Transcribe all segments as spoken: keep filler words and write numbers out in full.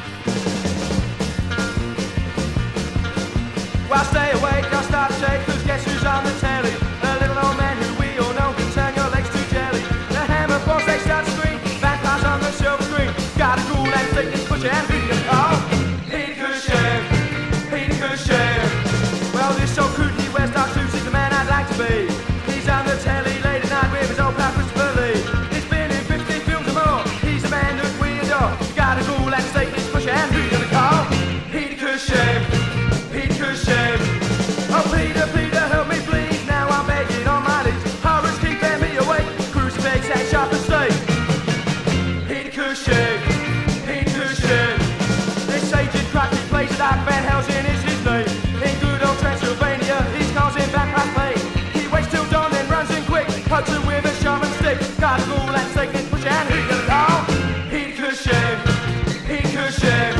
Well, stay awake, I'll start to shake, cause guess who's on the telly? A little old man who we all know can turn your legs to jelly. The hammer balls, they start to scream, vampires on the silver screen. Got a cool and thick, it's push and beat them all. Peter Cushing, Peter Cushing. Well, this so crude, he wears dark suits, he's the man I'd like to be. He's on the telly late at night with his old pal Christopher Lee. He's been in fifty films or more, he's the man that we adore. Got a cool and thick, it's push and beat them all. Peter Cushing, Peter Cushing. Oh, Peter, Peter, help me please. Now I'm begging on my knees. Horrors keeping me awake. Crucifix and sharp and steak. Peter Cushing, Peter Cushing. This agent cracked his place like Van Helsing is his name. In good old Transylvania, he's causing vampire pain. He waits till dawn and runs in quick. Hugs her with a sharp and stick. Got a cool and thick, it's push and heat it all. Peter Cushing, Peter Cushing.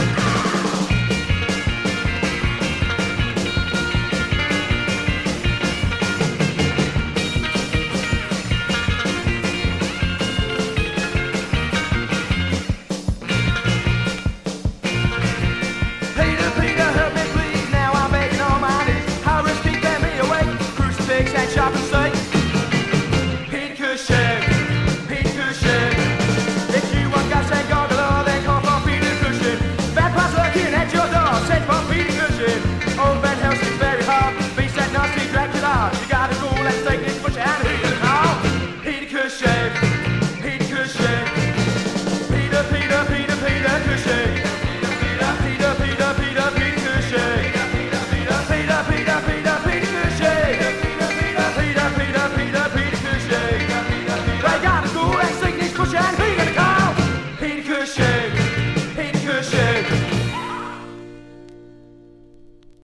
Sharp and steak. Peter Cushing, Peter Cushing. If you want gas and goggle, then call for Peter Cushing. Vampires lurking at your door, send for Peter Cushing. Old Van Helsing's very hard, beats that nasty Dracula. You gotta cool and steak, this push and heat it all. Peter Cushing, Peter Cushing. Peter, Peter, Peter, Peter Cushing. Peter, Peter, Peter, Peter, Peter Cushing. Peter, Peter, Peter, Peter, Peter, Peter Cushing. Peter, Peter, Peter, Peter Cushing. They got a cool and sickness push and heat in the car. Peter Cushing, Peter Cushing.